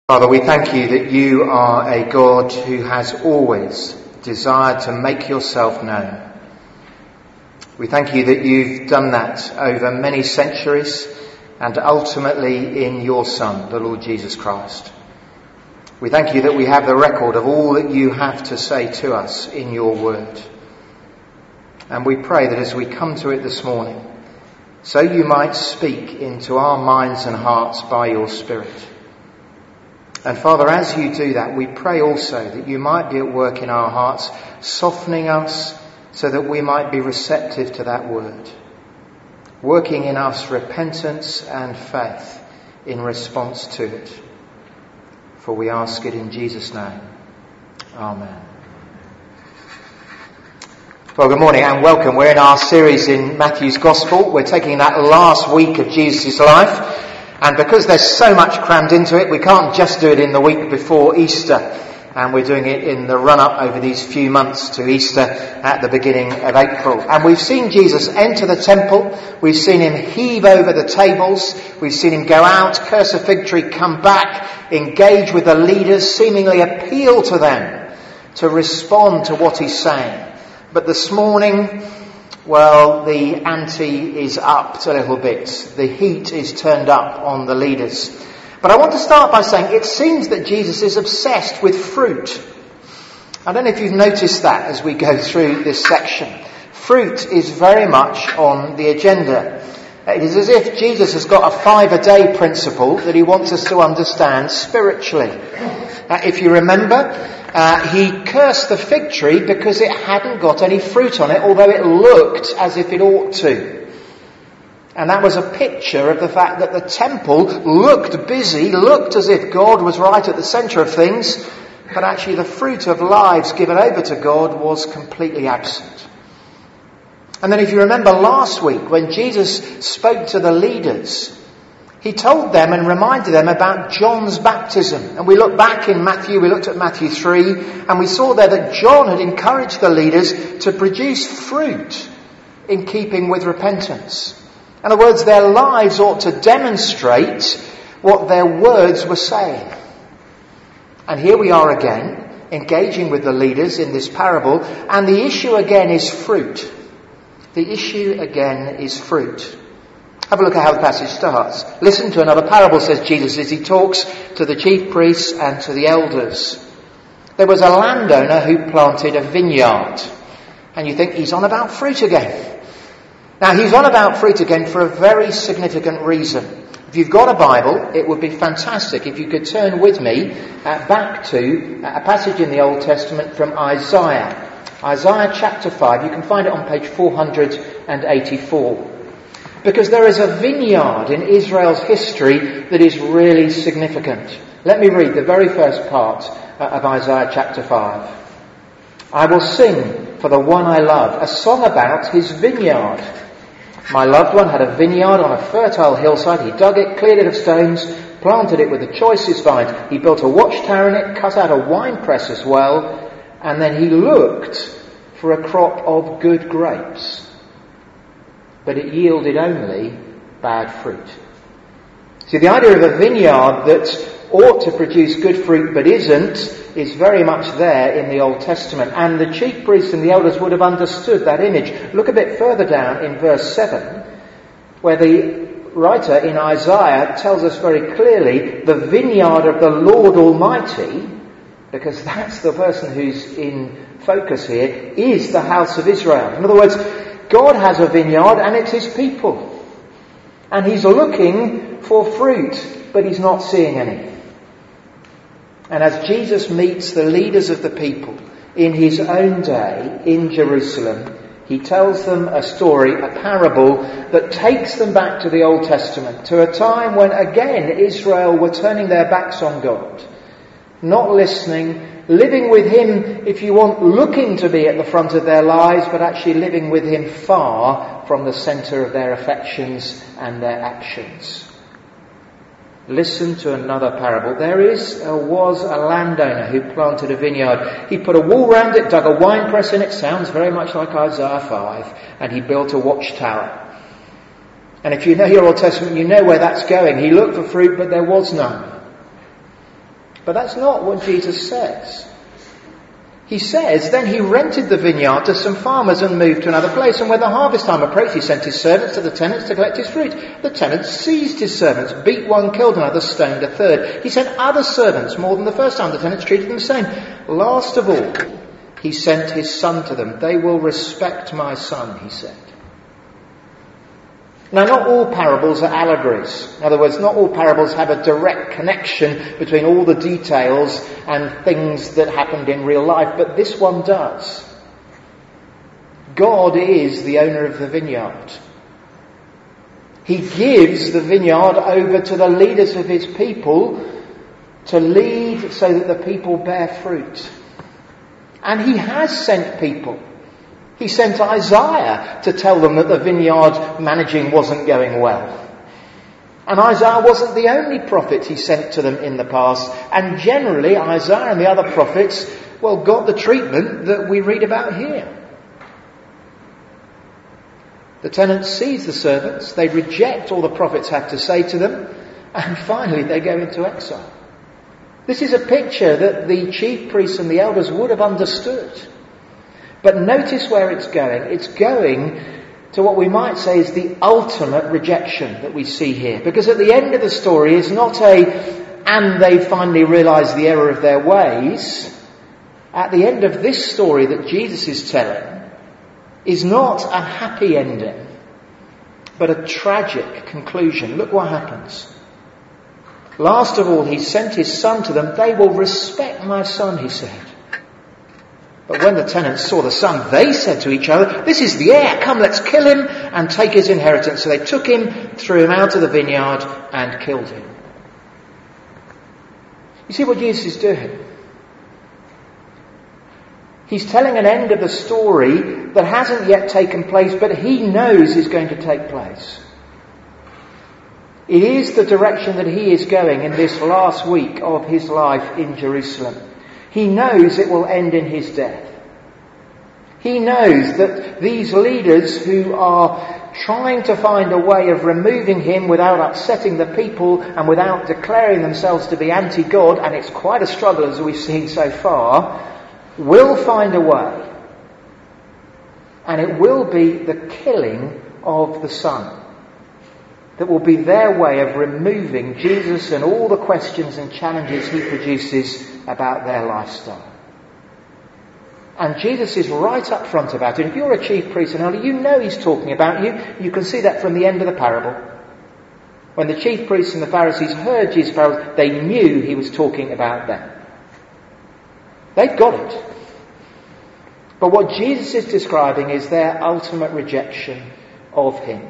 Father, we thank you that you are a God who has always desired to make yourself known. We thank you that you've done that over many centuries and ultimately in your Son, the Lord Jesus Christ. We thank you that we have the record of all that you have to say to us in your word. And we pray that as we come to it this morning, so you might speak into our minds and hearts by your Spirit. And Father, as you do that, we pray also that you might be at work in our hearts, softening us so that we might be receptive to that word, working in us repentance and faith in response to it. For we ask it in Jesus' name. Amen. Well, good morning and welcome. We're in our series in Matthew's Gospel. We're taking that last week of Jesus' life. And because there's so much crammed into it, we can't just do it in the week before Easter. And we're doing it in the run-up over these few months to Easter at the beginning of April. And we've seen Jesus enter the temple. We've seen him heave over the tables. We've seen him go out, curse a fig tree, come back, engage with the leaders, seemingly appeal to them to respond to what he's saying. But this morning, well, the ante is upped a little bit. The heat is turned up on the leaders. But I want to start by saying it seems that Jesus is obsessed with fruit. I don't know if you've noticed that as we go through this section. Fruit is very much on the agenda. It is as if Jesus has got a 5-a-day principle that he wants us to understand spiritually. If you remember, he cursed the fig tree because it hadn't got any fruit on it, although it looked as if it ought to. And that was a picture of the fact that the temple looked busy, looked as if God was right at the centre of things, but actually the fruit of lives given over to God was completely absent. And then if you remember last week when Jesus spoke to the leaders, he told them and reminded them about John's baptism. And we looked back in Matthew, we looked at Matthew 3, and we saw there that John had encouraged the leaders to produce fruit in keeping with repentance. In other words, their lives ought to demonstrate what their words were saying. And here we are again, engaging with the leaders in this parable, and the issue again is fruit. The issue again is fruit. Have a look at how the passage starts. Listen to another parable, says Jesus, as he talks to the chief priests and to the elders. There was a landowner who planted a vineyard. And you think he's on about fruit again. Now, he's on about fruit again for a very significant reason. If you've got a Bible, it would be fantastic if you could turn with me back to a passage in the Old Testament from Isaiah. Isaiah chapter 5. You can find it on page 484. Because there is a vineyard in Israel's history that is really significant. Let me read the very first part of Isaiah chapter 5. I will sing for the one I love, a song about his vineyard. My loved one had a vineyard on a fertile hillside. He dug it, cleared it of stones, planted it with the choicest vines. He built a watchtower in it, cut out a winepress as well, and then he looked for a crop of good grapes. But it yielded only bad fruit. See, the idea of a vineyard that ought to produce good fruit but isn't is very much there in the Old Testament. And the chief priests and the elders would have understood that image. Look a bit further down in verse 7, where the writer in Isaiah tells us very clearly the vineyard of the Lord Almighty, because that's the person who's in focus here, is the house of Israel. In other words, God has a vineyard and it's his people. And he's looking for fruit, but he's not seeing any. And as Jesus meets the leaders of the people in his own day in Jerusalem, he tells them a story, a parable that takes them back to the Old Testament, to a time when again Israel were turning their backs on God, not listening, living with him, if you want, looking to be at the front of their lives, but actually living with him far from the centre of their affections and their actions. Listen to another parable. There was a landowner who planted a vineyard. He put a wall round it, dug a winepress in it, sounds very much like Isaiah 5, and he built a watchtower. And if you know your Old Testament, you know where that's going. He looked for fruit, but there was none. But that's not what Jesus says. He says, then he rented the vineyard to some farmers and moved to another place. And when the harvest time approached, he sent his servants to the tenants to collect his fruit. The tenants seized his servants, beat one, killed another, stoned a third. He sent other servants more than the first time. The tenants treated them the same. Last of all, he sent his son to them. They will respect my son, he said. Now, not all parables are allegories. In other words, not all parables have a direct connection between all the details and things that happened in real life, but this one does. God is the owner of the vineyard. He gives the vineyard over to the leaders of his people to lead so that the people bear fruit. And he has sent people. He sent Isaiah to tell them that the vineyard managing wasn't going well. And Isaiah wasn't the only prophet he sent to them in the past. And generally, Isaiah and the other prophets, got the treatment that we read about here. The tenants seize the servants, they reject all the prophets have to say to them, and finally they go into exile. This is a picture that the chief priests and the elders would have understood. But notice where it's going. It's going to what we might say is the ultimate rejection that we see here. Because at the end of the story is not and they finally realise the error of their ways. At the end of this story that Jesus is telling is not a happy ending, but a tragic conclusion. Look what happens. Last of all, he sent his son to them. They will respect my son, he said. But when the tenants saw the son, they said to each other, this is the heir, come let's kill him and take his inheritance. So they took him, threw him out of the vineyard and killed him. You see what Jesus is doing? He's telling an end of the story that hasn't yet taken place, but he knows is going to take place. It is the direction that he is going in this last week of his life in Jerusalem. He knows it will end in his death. He knows that these leaders who are trying to find a way of removing him without upsetting the people and without declaring themselves to be anti-God, and it's quite a struggle as we've seen so far, will find a way. And it will be the killing of the Son that will be their way of removing Jesus and all the questions and challenges he produces about their lifestyle. And Jesus is right up front about it. If you're a chief priest and elder, you know he's talking about you. You can see that from the end of the parable. When the chief priests and the Pharisees heard Jesus' parables, they knew he was talking about them. They've got it. But what Jesus is describing is their ultimate rejection of him.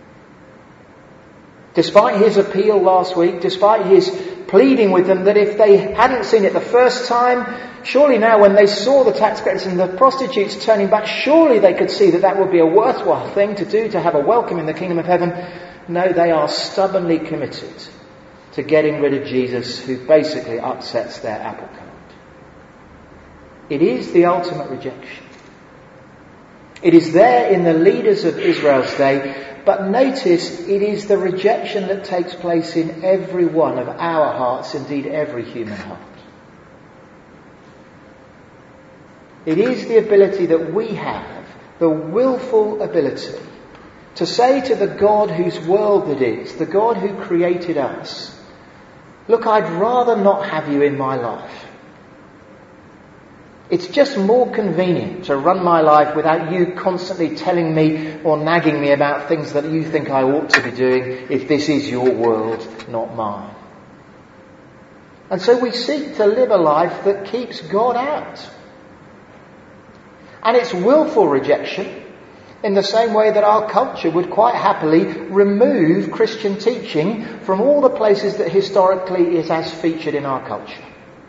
Despite his appeal last week, despite his pleading with them that if they hadn't seen it the first time, surely now when they saw the tax collectors and the prostitutes turning back, surely they could see that that would be a worthwhile thing to do, to have a welcome in the kingdom of heaven. No, they are stubbornly committed to getting rid of Jesus, who basically upsets their apple cart. It is the ultimate rejection. It is there in the leaders of Israel's day. But notice, it is the rejection that takes place in every one of our hearts, indeed every human heart. It is the ability that we have, the willful ability, to say to the God whose world it is, the God who created us, look, I'd rather not have you in my life. It's just more convenient to run my life without you constantly telling me or nagging me about things that you think I ought to be doing if this is your world, not mine. And so we seek to live a life that keeps God out. And it's willful rejection in the same way that our culture would quite happily remove Christian teaching from all the places that historically it has featured in our culture.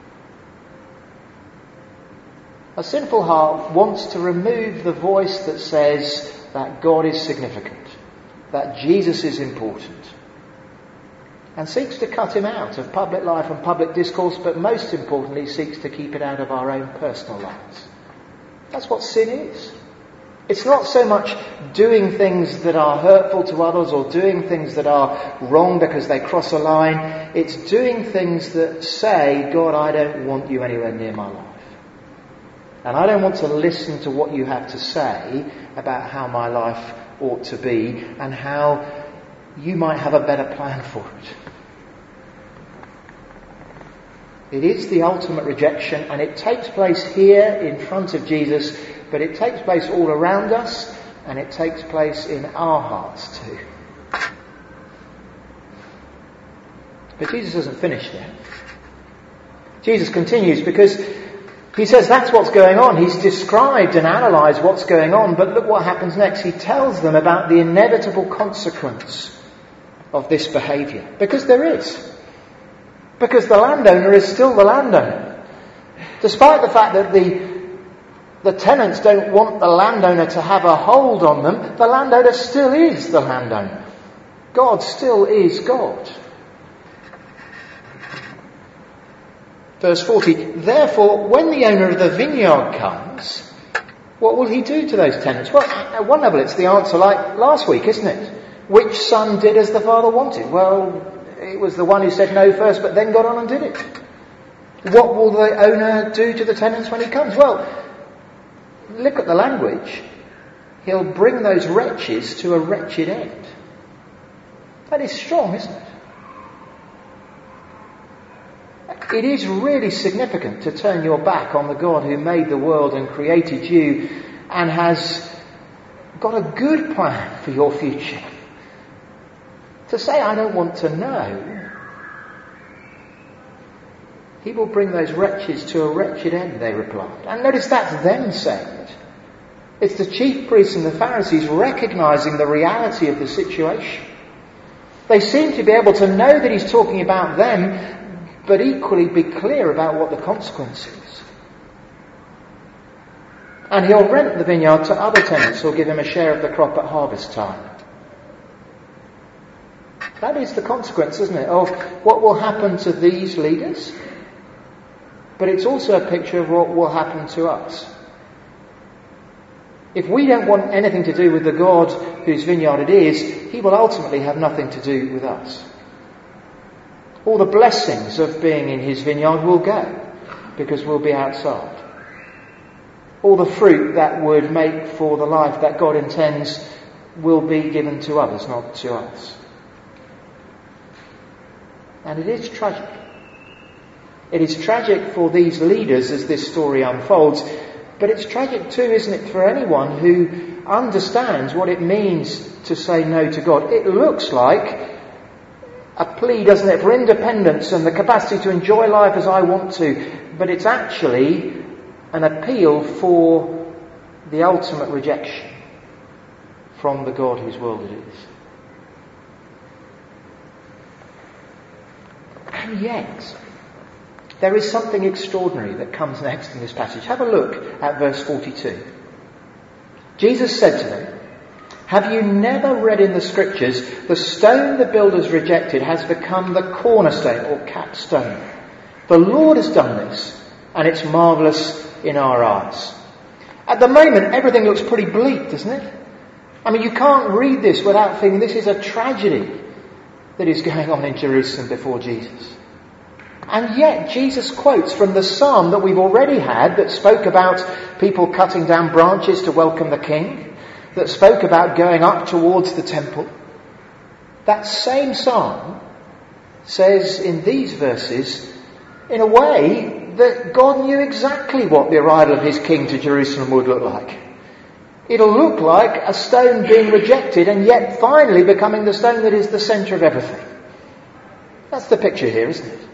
A sinful heart wants to remove the voice that says that God is significant, that Jesus is important, and seeks to cut him out of public life and public discourse, but most importantly seeks to keep it out of our own personal lives. That's what sin is. It's not so much doing things that are hurtful to others or doing things that are wrong because they cross a line. It's doing things that say, God, I don't want you anywhere near my life. And I don't want to listen to what you have to say about how my life ought to be and how you might have a better plan for it. It is the ultimate rejection, and it takes place here in front of Jesus, but it takes place all around us, and it takes place in our hearts too. But Jesus doesn't finish there. Jesus continues, because he says that's what's going on. He's described and analysed what's going on, but look what happens next. He tells them about the inevitable consequence of this behaviour. Because there is. Because the landowner is still the landowner. Despite the fact that the tenants don't want the landowner to have a hold on them, the landowner still is the landowner. God still is God. Verse 40, therefore, when the owner of the vineyard comes, what will he do to those tenants? Well, at one level it's the answer like last week, isn't it? Which son did as the father wanted? Well, it was the one who said no first, but then got on and did it. What will the owner do to the tenants when he comes? Well, look at the language. He'll bring those wretches to a wretched end. That is strong, isn't it? It is really significant to turn your back on the God who made the world and created you and has got a good plan for your future. To say, I don't want to know. He will bring those wretches to a wretched end, they replied. And notice that's them saying it. It's the chief priests and the Pharisees recognising the reality of the situation. They seem to be able to know that he's talking about them, but equally be clear about what the consequence is. And he'll rent the vineyard to other tenants who'll give him a share of the crop at harvest time. That is the consequence, isn't it, of what will happen to these leaders? But it's also a picture of what will happen to us. If we don't want anything to do with the God whose vineyard it is, he will ultimately have nothing to do with us. All the blessings of being in his vineyard will go, because we'll be outside. All the fruit that would make for the life that God intends will be given to others, not to us. And it is tragic. It is tragic for these leaders as this story unfolds, but it's tragic too, isn't it, for anyone who understands what it means to say no to God. It looks like a plea, doesn't it, for independence and the capacity to enjoy life as I want to, but it's actually an appeal for the ultimate rejection from the God whose world it is. And yet, there is something extraordinary that comes next in this passage. Have a look at verse 42. Jesus said to them, have you never read in the scriptures, the stone the builders rejected has become the cornerstone or capstone? The Lord has done this, and it's marvellous in our eyes. At the moment, everything looks pretty bleak, doesn't it? I mean, you can't read this without thinking this is a tragedy that is going on in Jerusalem before Jesus. And yet Jesus quotes from the psalm that we've already had that spoke about people cutting down branches to welcome the king, that spoke about going up towards the temple. That same psalm says in these verses, in a way, that God knew exactly what the arrival of his king to Jerusalem would look like. It'll look like a stone being rejected and yet finally becoming the stone that is the centre of everything. That's the picture here, isn't it?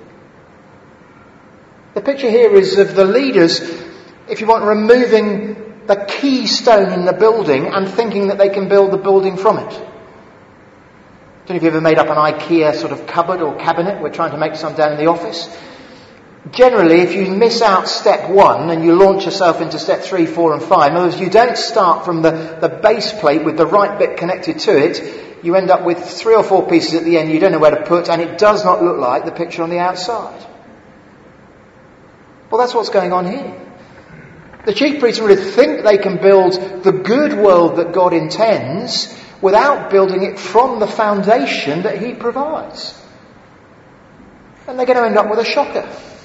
The picture here is of the leaders, if you want, removing the key stone in the building and thinking that they can build the building from it. Don't know if you've ever made up an IKEA sort of cupboard or cabinet. We're trying to make some down in the office. Generally, if you miss out step 1 and you launch yourself into step 3, 4 and 5, in other words, you don't start from the base plate with the right bit connected to it, you end up with 3 or 4 pieces at the end you don't know where to put, and it does not look like the picture on the outside. Well, that's what's going on here. The chief priests really think they can build the good world that God intends without building it from the foundation that he provides. And they're going to end up with a shocker.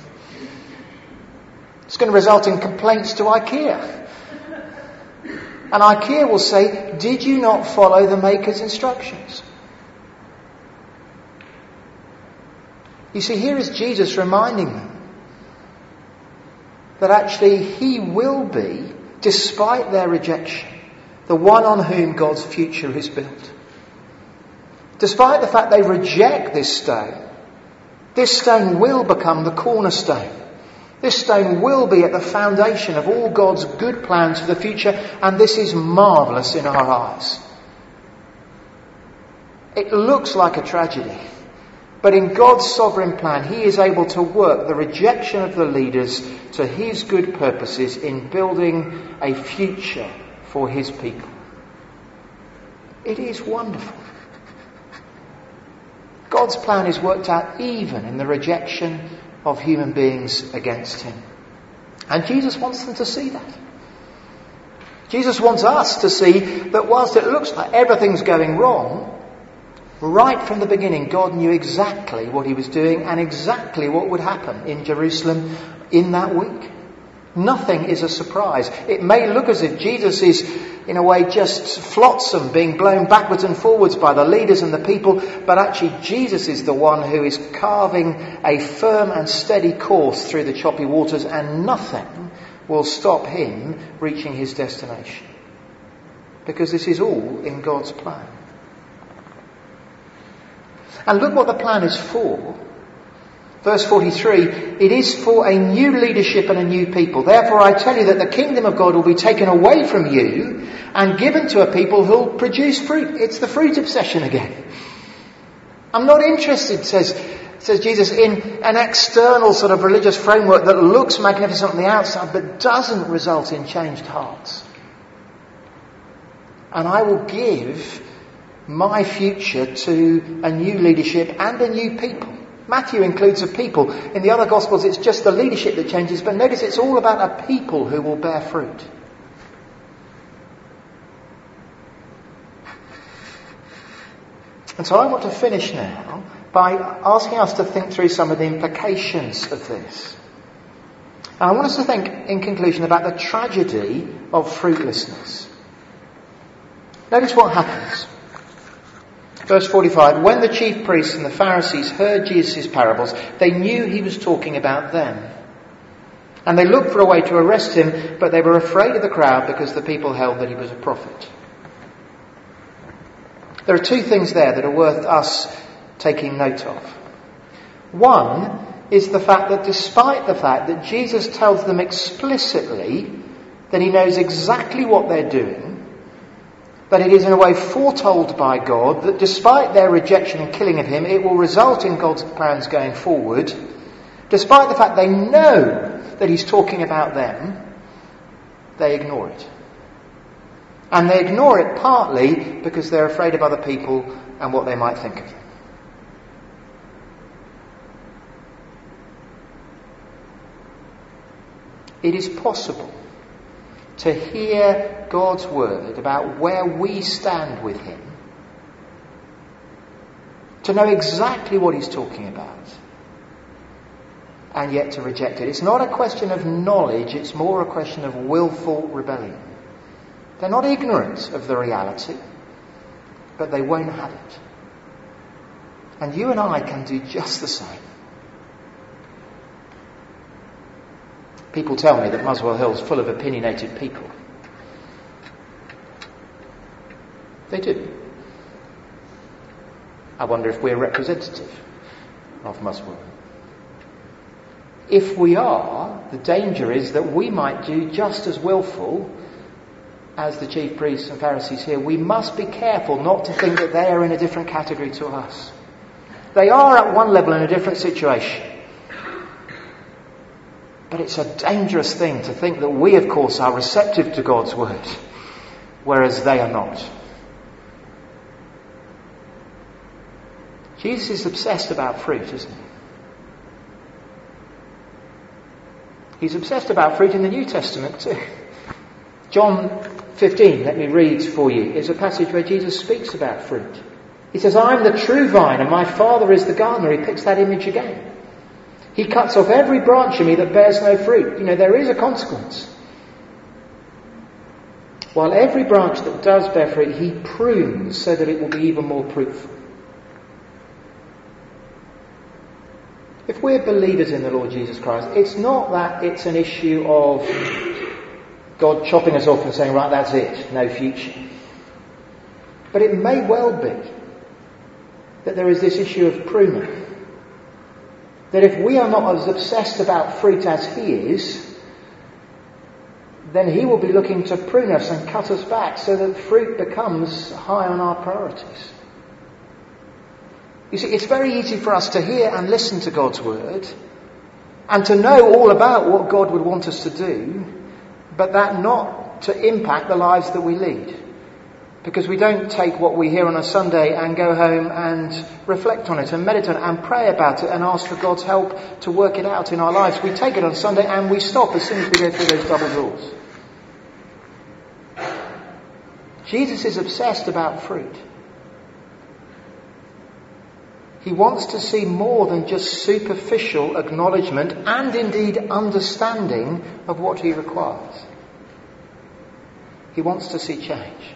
It's going to result in complaints to IKEA. And IKEA will say, did you not follow the maker's instructions? You see, here is Jesus reminding them that actually he will be, despite their rejection, the one on whom God's future is built. Despite the fact they reject this stone will become the cornerstone. This stone will be at the foundation of all God's good plans for the future, and this is marvellous in our eyes. It looks like a tragedy, but in God's sovereign plan, he is able to work the rejection of the leaders to his good purposes in building a future for his people. It is wonderful. God's plan is worked out even in the rejection of human beings against him. And Jesus wants them to see that. Jesus wants us to see that whilst it looks like everything's going wrong, right from the beginning, God knew exactly what he was doing and exactly what would happen in Jerusalem in that week. Nothing is a surprise. It may look as if Jesus is, in a way, just flotsam, being blown backwards and forwards by the leaders and the people, but actually Jesus is the one who is carving a firm and steady course through the choppy waters, and nothing will stop him reaching his destination. Because this is all in God's plan. And look what the plan is for. Verse 43, it is for a new leadership and a new people. Therefore I tell you that the kingdom of God will be taken away from you and given to a people who will produce fruit. It's the fruit obsession again. I'm not interested, says Jesus, in an external sort of religious framework that looks magnificent on the outside but doesn't result in changed hearts. And I will give my future to a new leadership and a new people. Matthew includes a people. In the other Gospels it's just the leadership that changes, but notice it's all about a people who will bear fruit. And so I want to finish now by asking us to think through some of the implications of this. And I want us to think, in conclusion, about the tragedy of fruitlessness. Notice what happens. Verse 45, when the chief priests and the Pharisees heard Jesus' parables, they knew he was talking about them. And they looked for a way to arrest him, but they were afraid of the crowd because the people held that he was a prophet. There are two things there that are worth us taking note of. One is the fact that despite the fact that Jesus tells them explicitly that he knows exactly what they're doing, that it is in a way foretold by God that despite their rejection and killing of him, it will result in God's plans going forward. Despite the fact they know that he's talking about them, they ignore it. And they ignore it partly because they're afraid of other people and what they might think of them. It is possible to hear God's word about where we stand with him, to know exactly what he's talking about, and yet to reject it. It's not a question of knowledge, it's more a question of willful rebellion. They're not ignorant of the reality, but they won't have it. And you and I can do just the same. People tell me that Muswell Hill is full of opinionated people. They do. I wonder if we're representative of Muswell. If we are, the danger is that we might do just as willful as the chief priests and Pharisees here. We must be careful not to think that they are in a different category to us. They are at one level in a different situation. But it's a dangerous thing to think that we, of course, are receptive to God's word, whereas they are not. Jesus is obsessed about fruit, isn't he? He's obsessed about fruit in the New Testament too. John 15, let me read for you, is a passage where Jesus speaks about fruit. He says, "I am the true vine and my Father is the gardener." He picks that image again. "He cuts off every branch in me that bears no fruit." You know, there is a consequence. "While every branch that does bear fruit, he prunes so that it will be even more fruitful." If we're believers in the Lord Jesus Christ, it's not that it's an issue of God chopping us off and saying, right, that's it, no future. But it may well be that there is this issue of pruning. That if we are not as obsessed about fruit as he is, then he will be looking to prune us and cut us back so that fruit becomes high on our priorities. You see, it's very easy for us to hear and listen to God's word and to know all about what God would want us to do, but that not to impact the lives that we lead. Because we don't take what we hear on a Sunday and go home and reflect on it and meditate and pray about it and ask for God's help to work it out in our lives. We take it on Sunday and we stop as soon as we go through those double doors. Jesus is obsessed about fruit. He wants to see more than just superficial acknowledgement and indeed understanding of what he requires. He wants to see change.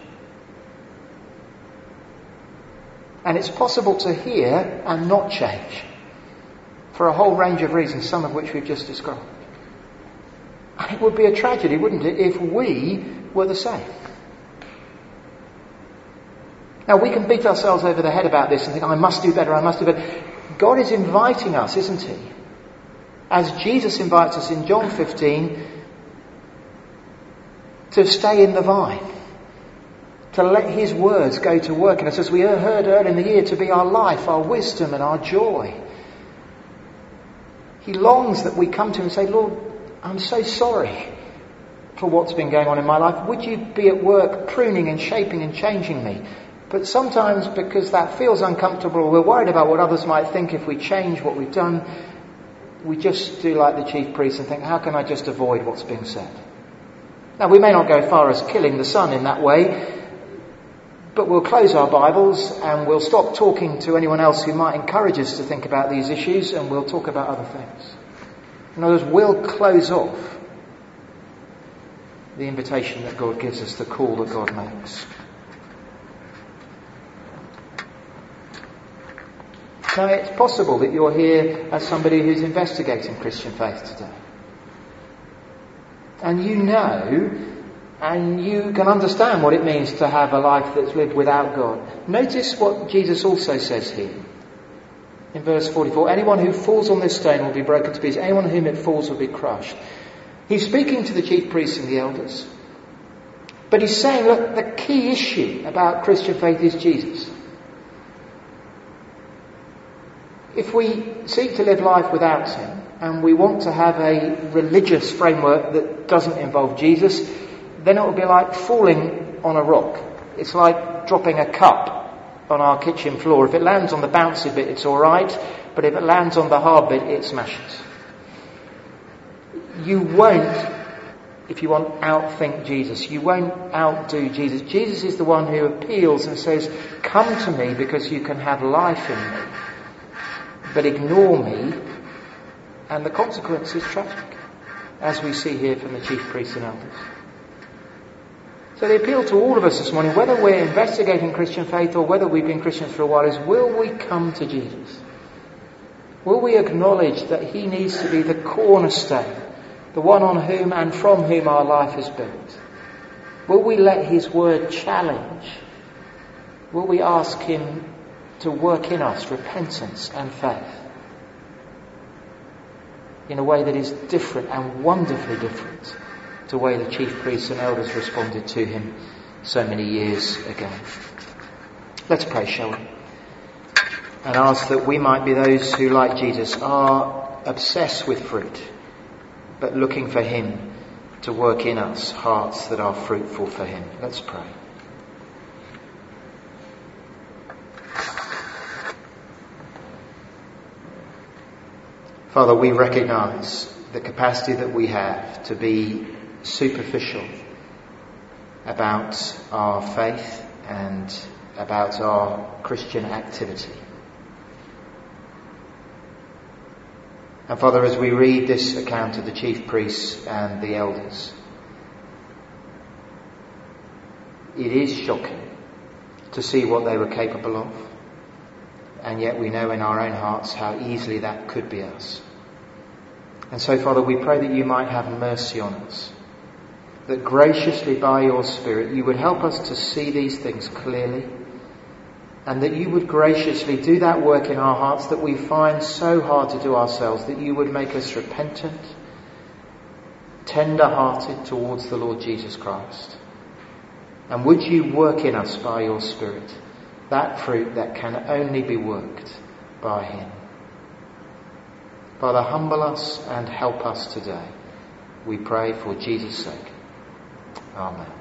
And it's possible to hear and not change for a whole range of reasons, some of which we've just described. And it would be a tragedy, wouldn't it, if we were the same. Now, we can beat ourselves over the head about this and think, I must do better, I must do better. God is inviting us, isn't he? As Jesus invites us in John 15 to stay in the vine, to let his words go to work in us, as we heard earlier in the year, to be our life, our wisdom and our joy. He longs that we come to him and say, Lord, I'm so sorry for what's been going on in my life. Would you be at work pruning and shaping and changing me? But sometimes, because that feels uncomfortable, we're worried about what others might think if we change what we've done, we just do like the chief priest and think, how can I just avoid what's being said? Now, we may not go as far as killing the Son in that way, but we'll close our Bibles and we'll stop talking to anyone else who might encourage us to think about these issues, and we'll talk about other things. In other words, we'll close off the invitation that God gives us, the call that God makes. Now, it's possible that you're here as somebody who's investigating Christian faith today. And you know, and you can understand what it means to have a life that's lived without God. Notice what Jesus also says here. In verse 44, anyone who falls on this stone will be broken to pieces. Anyone on whom it falls will be crushed. He's speaking to the chief priests and the elders. But he's saying, look, the key issue about Christian faith is Jesus. If we seek to live life without him, and we want to have a religious framework that doesn't involve Jesus, then it will be like falling on a rock. It's like dropping a cup on our kitchen floor. If it lands on the bouncy bit, it's all right. But if it lands on the hard bit, it smashes. You won't, if you want, outthink Jesus. You won't outdo Jesus. Jesus is the one who appeals and says, come to me because you can have life in me. But ignore me, and the consequence is tragic, as we see here from the chief priests and elders. So the appeal to all of us this morning, whether we're investigating Christian faith or whether we've been Christians for a while, is will we come to Jesus? Will we acknowledge that he needs to be the cornerstone, the one on whom and from whom our life is built? Will we let his word challenge? Will we ask him to work in us repentance and faith in a way that is different and wonderfully different to the way the chief priests and elders responded to him so many years ago? Let's pray, shall we? And ask that we might be those who, like Jesus, are obsessed with fruit, but looking for him to work in us hearts that are fruitful for him. Let's pray. Father, we recognise the capacity that we have to be superficial about our faith and about our Christian activity. And Father, as we read this account of the chief priests and the elders, it is shocking to see what they were capable of. And yet we know in our own hearts how easily that could be us. And so, Father, we pray that you might have mercy on us. That graciously by your Spirit you would help us to see these things clearly. And that you would graciously do that work in our hearts that we find so hard to do ourselves. That you would make us repentant, tender-hearted towards the Lord Jesus Christ. And would you work in us by your Spirit that fruit that can only be worked by him. Father, humble us and help us today. We pray for Jesus' sake. Amen.